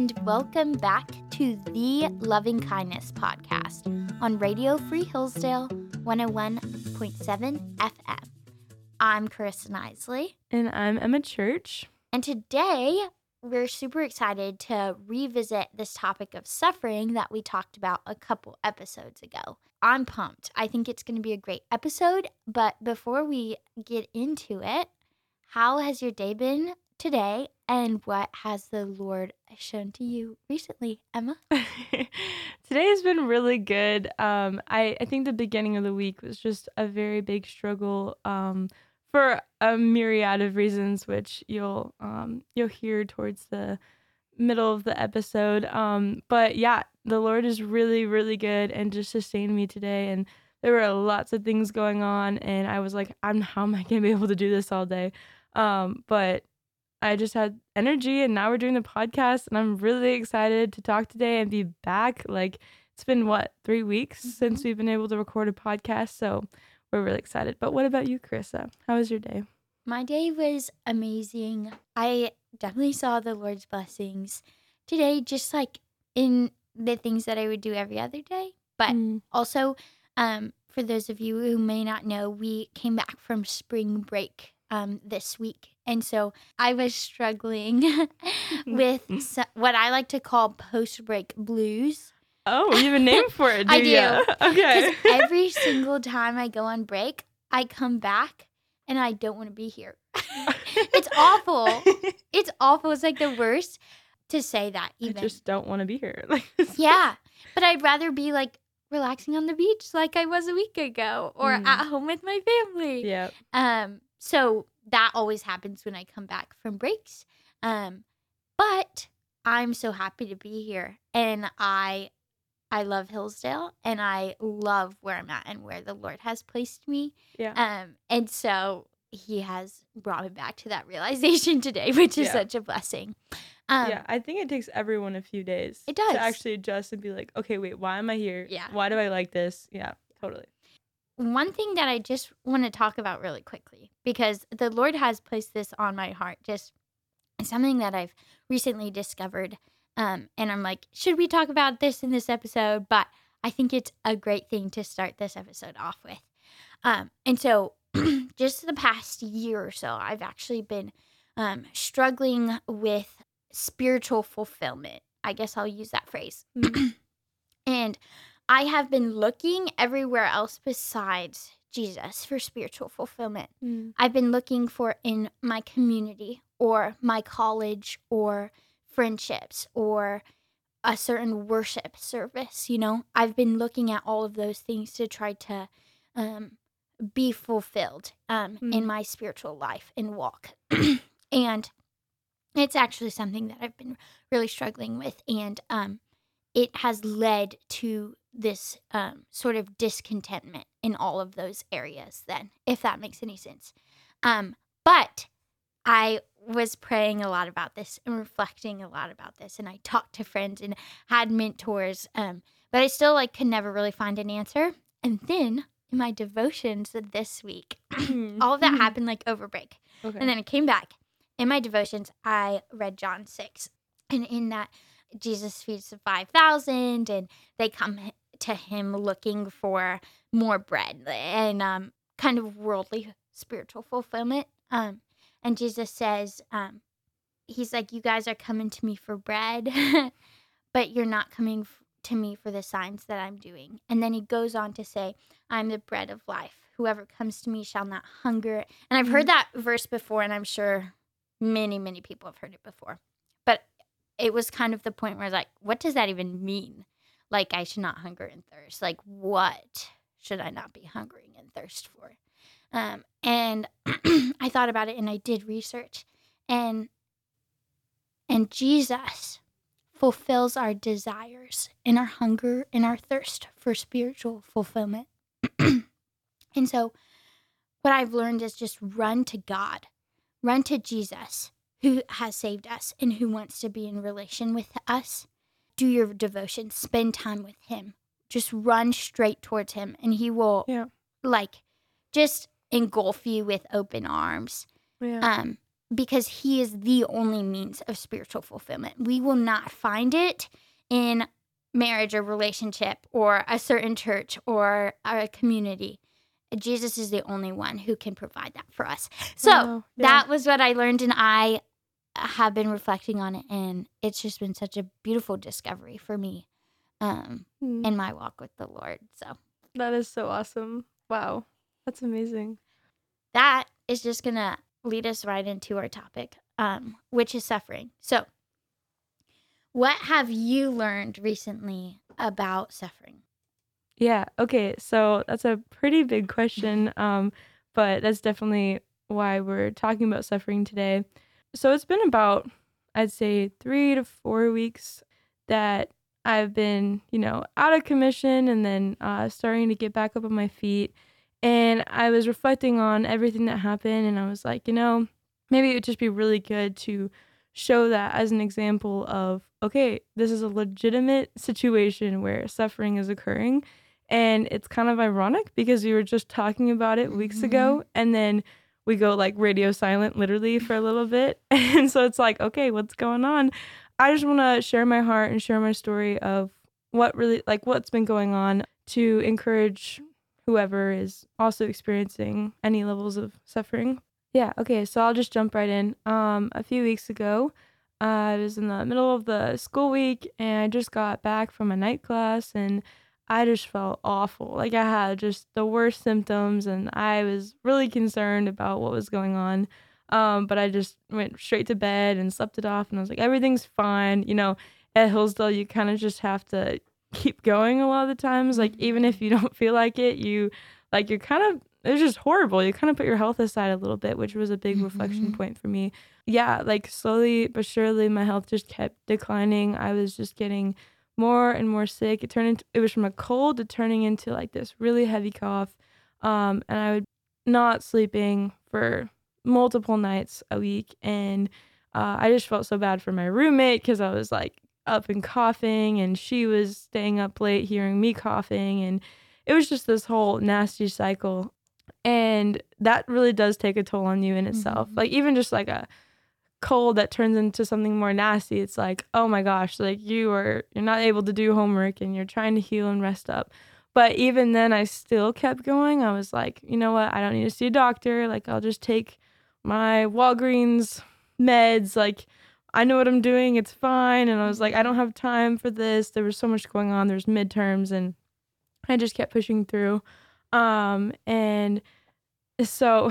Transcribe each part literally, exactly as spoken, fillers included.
and welcome back to the Loving Kindness podcast on Radio Free Hillsdale one oh one point seven F M. I'm Carissa Nisley. And I'm Emma Church. And today we're super excited to revisit this topic of suffering that we talked about a couple episodes ago. I'm pumped. I think it's going to be a great episode. But before we get into it, how has your day been today? And what has the Lord shown to you recently, Emma? Today has been really good. Um, I, I think the beginning of the week was just a very big struggle um, for a myriad of reasons, which you'll um, you'll hear towards the middle of the episode. Um, but yeah, the Lord is really, really good and just sustained me today. And there were lots of things going on, and I was like, I'm how am I gonna be able to do this all day? Um, but I just had energy, and now we're doing the podcast, and I'm really excited to talk today and be back. Like, it's been, what, three weeks mm-hmm. since we've been able to record a podcast, so we're really excited. But what about you, Carissa? How was your day? My day was amazing. I definitely saw the Lord's blessings today, just like in the things that I would do every other day. But mm. also, um, for those of you who may not know, we came back from spring break um, this week. And so I was struggling with so, what I like to call post-break blues. Oh, you have a name for it, do I do. You? Okay. Because every single time I go on break, I come back and I don't want to be here. It's awful. It's awful. It's like the worst to say that even. I just don't want to be here. Yeah. But I'd rather be like relaxing on the beach like I was a week ago or mm. at home with my family. Yeah. Um. So that always happens when I come back from breaks. Um, but I'm so happy to be here, and I, I love Hillsdale, and I love where I'm at and where the Lord has placed me. Yeah. Um, and so He has brought me back to that realization today, which is yeah. such a blessing. Um, yeah, I think it takes everyone a few days. It does to actually adjust and be like, okay, wait, why am I here? Yeah. Why do I like this? Yeah, totally. One thing that I just want to talk about really quickly, because the Lord has placed this on my heart, just something that I've recently discovered. Um, and I'm like, should we talk about this in this episode? But I think it's a great thing to start this episode off with. Um, and so just the past year or so, I've actually been um, struggling with spiritual fulfillment. I guess I'll use that phrase. Mm-hmm. And I have been looking everywhere else besides Jesus for spiritual fulfillment. Mm. I've been looking for in my community or my college or friendships or a certain worship service, you know. I've been looking at all of those things to try to um, be fulfilled um, mm. in my spiritual life and walk. And it's actually something that I've been really struggling with. And um, it has led to this um, sort of discontentment in all of those areas then, if that makes any sense. Um, but I was praying a lot about this and reflecting a lot about this, and I talked to friends and had mentors, um, but I still like could never really find an answer. And then in my devotions this week, all of that happened like over break. Okay. And then I came back. In my devotions, I read John six, and in that, Jesus feeds the five thousand, and they come to him looking for more bread and um, kind of worldly spiritual fulfillment. Um, and Jesus says, um, he's like, you guys are coming to me for bread, but you're not coming f- to me for the signs that I'm doing. And then he goes on to say, I'm the bread of life. Whoever comes to me shall not hunger. And I've heard that verse before, and I'm sure many, many people have heard it before. But it was kind of the point where I was like, what does that even mean? Like, I should not hunger and thirst. Like, what should I not be hungering and thirst for? Um, and I thought about it, and I did research. And and Jesus fulfills our desires and our hunger and our thirst for spiritual fulfillment. And so what I've learned is just run to God. Run to Jesus, who has saved us and who wants to be in relation with us. Do your devotion. Spend time with him. Just run straight towards him, and he will, yeah. like, just engulf you with open arms. Yeah. Um, because he is the only means of spiritual fulfillment. We will not find it in marriage or relationship or a certain church or a community. Jesus is the only one who can provide that for us. So Wow. Yeah. that was what I learned, and I have been reflecting on it, and it's just been such a beautiful discovery for me um, Hmm. in my walk with the Lord. So That is so awesome. Wow. That's amazing. that is just going to lead us right into our topic, um, which is suffering. So what have you learned recently about suffering? Yeah. Okay. So that's a pretty big question. Um, but that's definitely why we're talking about suffering today. So it's been about, I'd say, three to four weeks that I've been, you know, out of commission and then uh, starting to get back up on my feet. And I was reflecting on everything that happened, and I was like, you know, maybe it would just be really good to show that as an example of, okay, this is a legitimate situation where suffering is occurring. And it's kind of ironic because we were just talking about it weeks Mhm. ago, and then we go like radio silent literally for a little bit. And so it's like, okay, what's going on? I just want to share my heart and share my story of what really, like, what's been going on to encourage whoever is also experiencing any levels of suffering. Yeah, okay, so I'll just jump right in. Um, a few weeks ago, I was in the middle of the school week and I just got back from a night class and I just felt awful. Like I had just the worst symptoms and I was really concerned about what was going on. Um, but I just went straight to bed and slept it off and I was like, everything's fine. You know, at Hillsdale, you kind of just have to keep going a lot of the times. Like even if you don't feel like it, you like you're kind of it was just horrible. You kind of put your health aside a little bit, which was a big reflection Mhm. point for me. Yeah, like slowly but surely my health just kept declining. I was just getting more and more sick. It turned into it was from a cold to turning into like this really heavy cough. Um, and I would not sleeping for multiple nights a week. And uh, I just felt so bad for my roommate because I was like up and coughing, and she was staying up late hearing me coughing, and it was just this whole nasty cycle. And that really does take a toll on you in itself. Mhm. Like even just like a cold that turns into something more nasty, it's like, oh my gosh, like you are you're not able to do homework and you're trying to heal and rest up. But even then I still kept going. I was like, you know what, I don't need to see a doctor. Like I'll just take my Walgreens meds. Like I know what I'm doing, it's fine. And I was like, I don't Mhm. have time for this. There was so much going on. There's midterms and I just kept pushing through. Um and so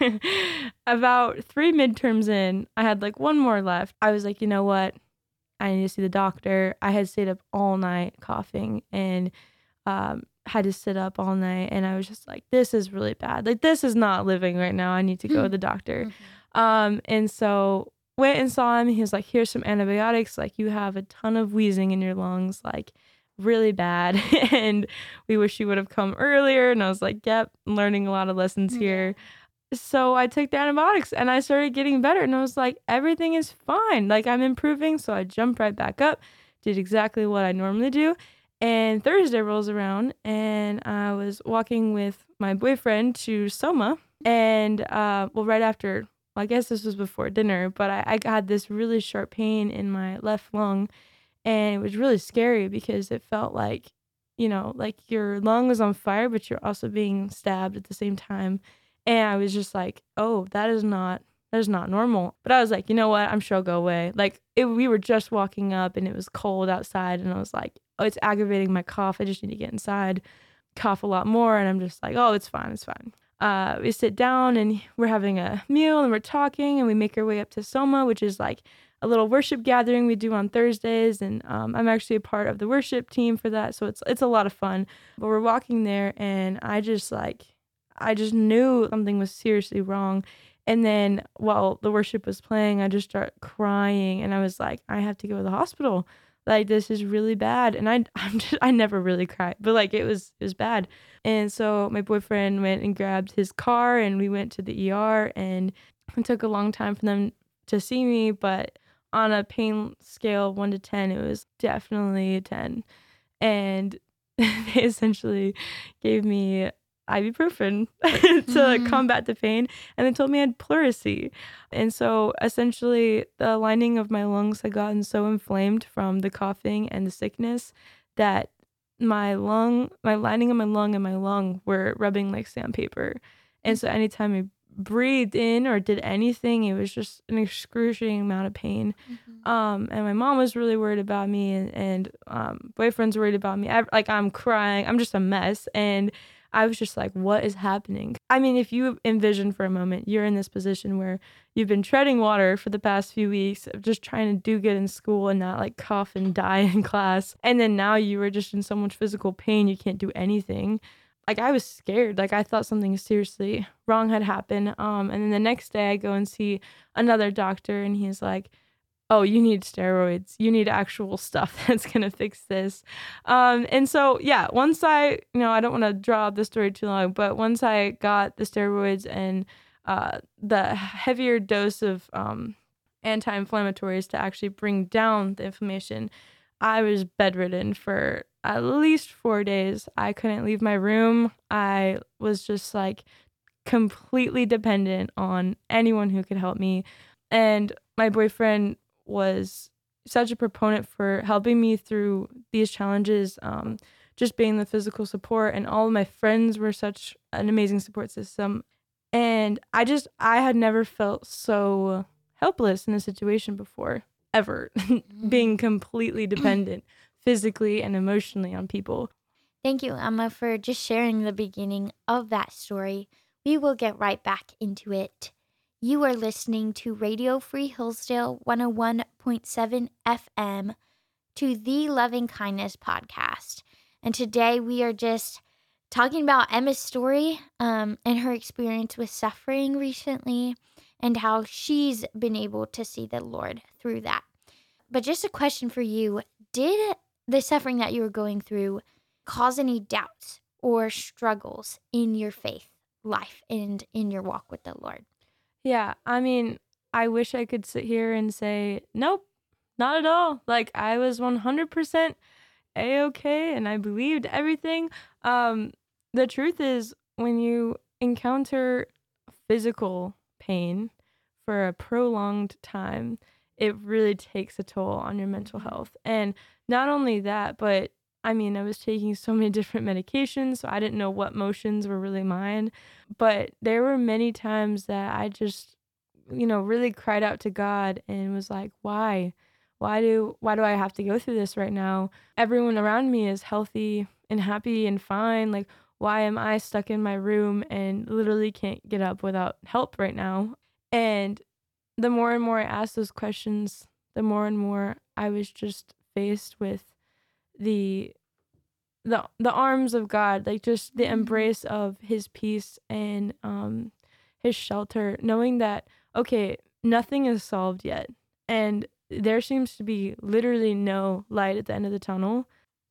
about three midterms in, I had like one more left. I was like, you know what? I need to see the doctor. I had stayed up all night coughing and um, had to sit up all night. And I was just like, this is really bad. Like, this is not living right now. I need to go to the doctor. Mhm. Um, and so went and saw him. He was like, here's some antibiotics. Like, you have a ton of wheezing in your lungs. Like, really bad. And we wish you would have come earlier. And I was like, yep, learning a lot of lessons Yeah. here. So I took the antibiotics and I started getting better and I was like, everything is fine. Like I'm improving. So I jumped right back up, did exactly what I normally do. And Thursday rolls around and I was walking with my boyfriend to Soma. And uh, well, right after, well, I guess this was before dinner, but I, I had this really sharp pain in my left lung. And it was really scary because it felt like, you know, like your lung was on fire, but you're also being stabbed at the same time. And I was just like, oh, that is not that is not normal. But I was like, you know what? I'm sure I'll go away. Like it, we were just walking up and it was cold outside and I was like, oh, it's aggravating my cough. I just need to get inside, cough a lot more. And I'm just like, oh, it's fine. It's fine. Uh, we sit down and we're having a meal and we're talking and we make our way up to Soma, which is like a little worship gathering we do on Thursdays. And um, I'm actually a part of the worship team for that. So it's, it's a lot of fun. But we're walking there and I just like, I just knew something was seriously wrong. And then while the worship was playing, I just started crying and I was like, I have to go to the hospital. Like this is really bad. And I I'm just I never really cried, but like it was it was bad. And so my boyfriend went and grabbed his car and we went to the E R and it took a long time for them to see me, but on a pain scale of one to ten, it was definitely a ten. And they essentially gave me ibuprofen to like, Mm. combat the pain, and they told me I had pleurisy. And so essentially the lining of my lungs had gotten so inflamed from the coughing and the sickness that my lung, my lining of my lung and my lung were rubbing like sandpaper. And so anytime I breathed in or did anything, it was just an excruciating amount of pain. Mhm. Um, and my mom was really worried about me, and, and um, boyfriend's worried about me. I, like I'm crying. I'm just a mess. And I was just like, what is happening? I mean, if you envision for a moment, you're in this position where you've been treading water for the past few weeks of just trying to do good in school and not like cough and die in class. And then now you were just in so much physical pain, you can't do anything. Like I was scared. Like I thought something seriously wrong had happened. Um, and then the next day I go and see another doctor, and he's like, oh, you need steroids. You need actual stuff that's going to fix this. Um, and so, yeah, once I, you know, I don't want to draw out the story too long, but once I got the steroids and uh, the heavier dose of um, anti-inflammatories to actually bring down the inflammation, I was bedridden for at least four days. I couldn't leave my room. I was just like completely dependent on anyone who could help me. And my boyfriend was such a proponent for helping me through these challenges, um, just being the physical support. And all of my friends were such an amazing support system. And I just, I had never felt so helpless in a situation before, ever, being completely dependent physically and emotionally on people. Thank you, Emma, for just sharing the beginning of that story. We will get right back into it. You are listening to Radio Free Hillsdale one oh one point seven F M, to the Loving Kindness podcast. And today we are just talking about Emma's story um, and her experience with suffering recently and how she's been able to see the Lord through that. But just a question for you. Did the suffering that you were going through cause any doubts or struggles in your faith life and in your walk with the Lord? Yeah, I mean, I wish I could sit here and say, nope, not at all. Like, I was one hundred percent A-okay and I believed everything. Um, the truth is, when you encounter physical pain for a prolonged time, it really takes a toll on your mental health. And not only that, but I mean, I was taking so many different medications, so I didn't know what motions were really mine. But there were many times that I just, you know, really cried out to God and was like, why? Why do why do I have to go through this right now? Everyone around me is healthy and happy and fine. Like, why am I stuck in my room and literally can't get up without help right now? And the more and more I asked those questions, the more and more I was just faced with the the the arms of God, like just the embrace of his peace and um his shelter, knowing that okay, nothing is solved yet. And there seems to be literally no light at the end of the tunnel,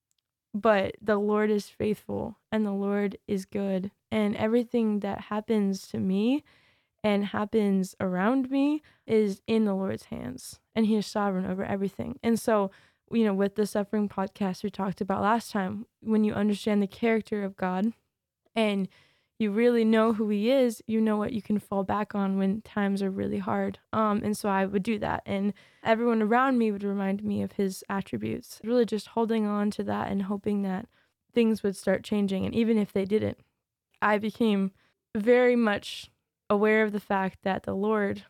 but the Lord is faithful and the Lord is good. And everything that happens to me and happens around me is in the Lord's hands, and he is sovereign over everything. And so, you know, with the suffering podcast we talked about last time, when you understand the character of God and you really know who he is, you know what you can fall back on when times are really hard. Um, and so I would do that. And everyone around me would remind me of his attributes, really just holding on to that and hoping that things would start changing. And even if they didn't, I became very much aware of the fact that the Lord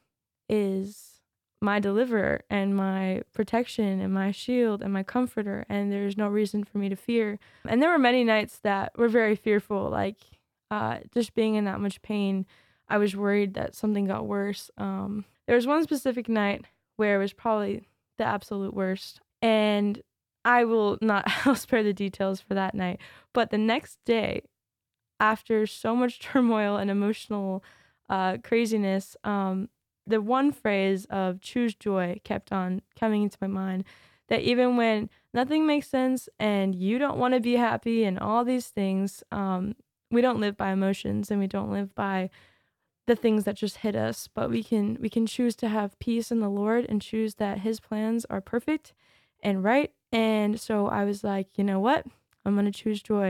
is my deliverer and my protection and my shield and my comforter, and there's no reason for me to fear. And there were many nights that were very fearful, like uh, just being in that much pain. I was worried that something got worse. Um, there was one specific night where it was probably the absolute worst, and I will not, I'll spare the details for that night. But the next day, after so much turmoil and emotional uh, craziness, um, the one phrase of choose joy kept on coming into my mind, that even when nothing makes sense and you don't want to be happy and all these things, um, we don't live by emotions and we don't live by the things that just hit us, but we can we can choose to have peace in the Lord and choose that his plans are perfect and right. And so I was like, you know what? I'm going to choose joy.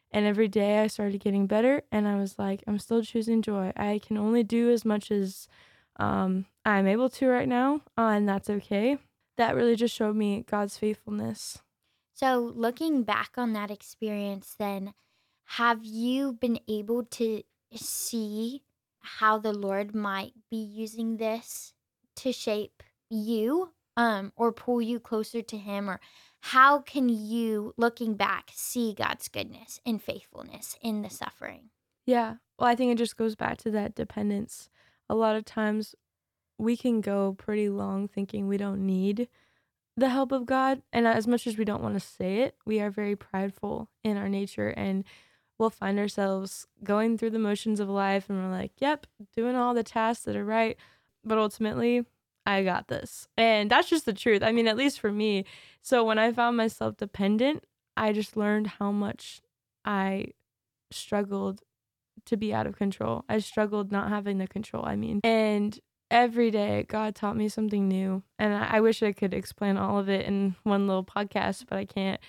And every day I started getting better, and I was like, I'm still choosing joy. I can only do as much as um, I'm able to right now, uh, and that's okay. That really just showed me God's faithfulness. So, looking back on that experience, then, have you been able to see how the Lord might be using this to shape you, um, or pull you closer to Him? Or how can you, looking back, see God's goodness and faithfulness in the suffering? Yeah. Well, I think it just goes back to that dependence. A lot of times we can go pretty long thinking we don't need the help of God. And as much as we don't want to say it, we are very prideful in our nature, and we'll find ourselves going through the motions of life and we're like, yep, doing all the tasks that are right. But ultimately, I got this. And that's just the truth. I mean, at least for me. So when I found myself dependent, I just learned how much I struggled to be out of control. I struggled not having the control, I mean. And every day, God taught me something new. And I, I wish I could explain all of it in one little podcast, but I can't.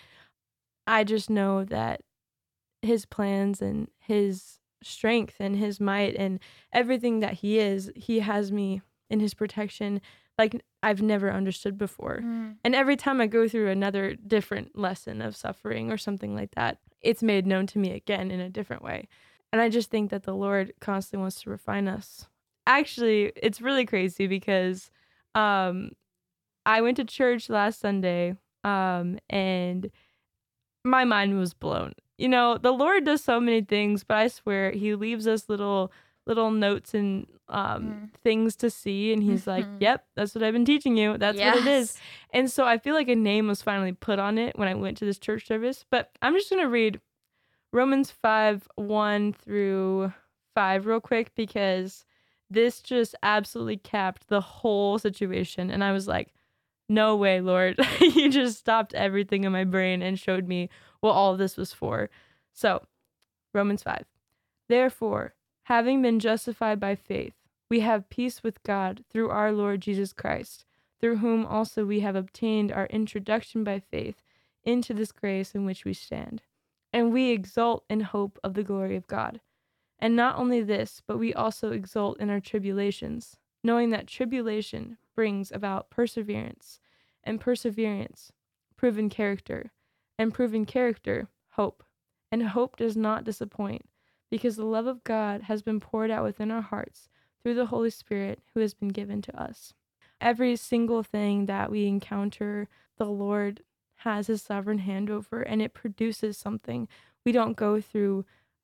I just know that His plans and His strength and His might and everything that He is, He has me in His protection like I've never understood before. Mm. And every time I go through another different lesson of suffering or something like that, it's made known to me again in a different way. And I just think that the Lord constantly wants to refine us. Actually, it's really crazy because um, I went to church last Sunday, um, and my mind was blown. You know, the Lord does so many things, but I swear He leaves us little little notes and um, Mm. things to see, and He's like, Mhm. "Yep, that's what I've been teaching you. That's what it is." Yes. And so I feel like a name was finally put on it when I went to this church service. But I'm just gonna read Romans five, one through five real quick because this just absolutely capped the whole situation. And I was like, no way, Lord. You just stopped everything in my brain and showed me what all of this was for. So, Romans five. Therefore, having been justified by faith, we have peace with God through our Lord Jesus Christ, through whom also we have obtained our introduction by faith into this grace in which we stand. And we exult in hope of the glory of God. And not only this, but we also exult in our tribulations, knowing that tribulation brings about perseverance, and perseverance, proven character, and proven character, hope. And hope does not disappoint, because the love of God has been poured out within our hearts through the Holy Spirit who has been given to us. Every single thing that we encounter, the Lord has His sovereign hand over, and it produces something. We don't go through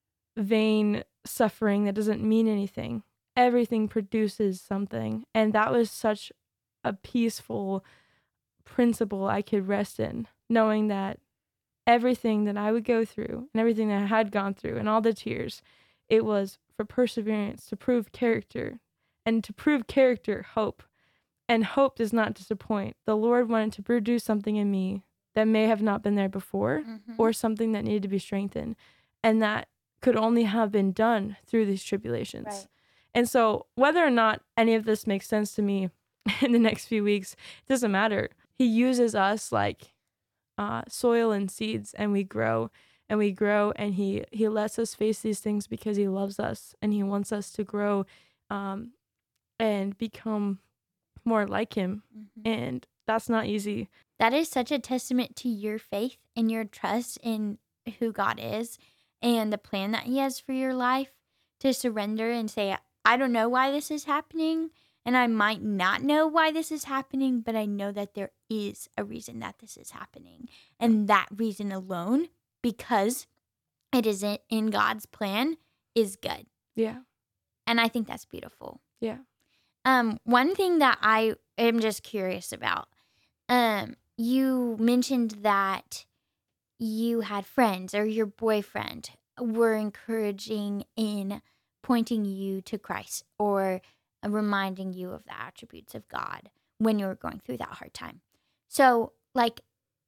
vain suffering that doesn't mean anything. Everything produces something. And that was such a peaceful principle I could rest in, knowing that everything that I would go through and everything that I had gone through and all the tears, it was for perseverance, to prove character, and to prove character, hope. And hope does not disappoint. The Lord wanted to produce something in me that may have not been there before, Mm-hmm. or something that needed to be strengthened. And that could only have been done through these tribulations. Right. And so whether or not any of this makes sense to me in the next few weeks, it doesn't matter. He uses us like uh, soil and seeds, and we grow and we grow, and he, he lets us face these things because He loves us, and He wants us to grow um, and become more like Him. Mm-hmm. And that's not easy. That is such a testament to your faith and your trust in who God is and the plan that He has for your life, to surrender and say, I don't know why this is happening, and I might not know why this is happening, but I know that there is a reason that this is happening. And that reason alone, because it is in in God's plan, is good. Yeah. And I think that's beautiful. Yeah. Um, one thing that I am just curious about, um, you mentioned that you had friends or your boyfriend were encouraging in pointing you to Christ, or uh, reminding you of the attributes of God when you were going through that hard time. So, like,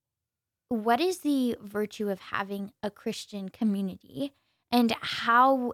what is the virtue of having a Christian community, and how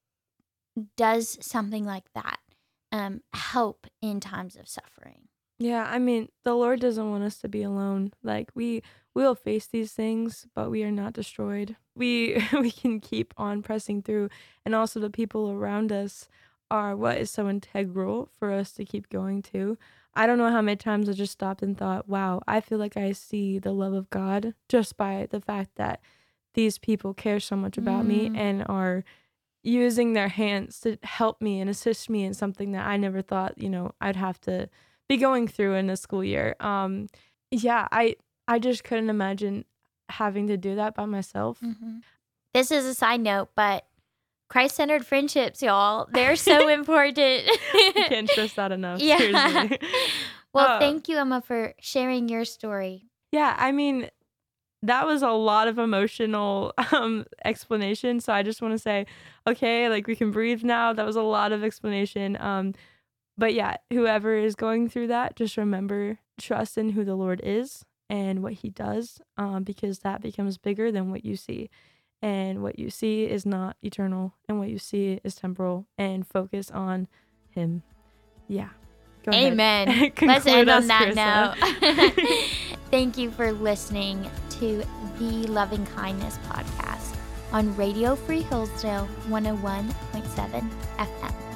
does something like that um, help in times of suffering? Yeah, I mean, the Lord doesn't want us to be alone. Like we we will face these things, but we are not destroyed. we we can keep on pressing through, and also the people around us are what is so integral for us to keep going to. I don't know how many times I just stopped and thought, wow, I feel like I see the love of God just by the fact that these people care so much about me Mm. and are using their hands to help me and assist me in something that I never thought, you know, I'd have to be going through in the school year. Um, yeah, I I just couldn't imagine having to do that by myself. Mhm. This is a side note, but Christ-centered friendships, y'all, they're so important. I can't stress that enough. Yeah. Seriously. Well, Uh, thank you, Emma, for sharing your story. yeah, I mean, that was a lot of emotional um explanation. So I just want to say, okay, like we can breathe now. That was a lot of explanation. Um, but yeah, whoever is going through that, just remember trust in who the Lord is and what He does, um, because that becomes bigger than what you see. And what you see is not eternal, and what you see is temporal, and focus on Him. Yeah. Go ahead. Amen. Let's Conclude end on us, that Carissa. note. Thank you for listening to the Loving Kindness podcast on Radio Free Hillsdale one oh one point seven F M.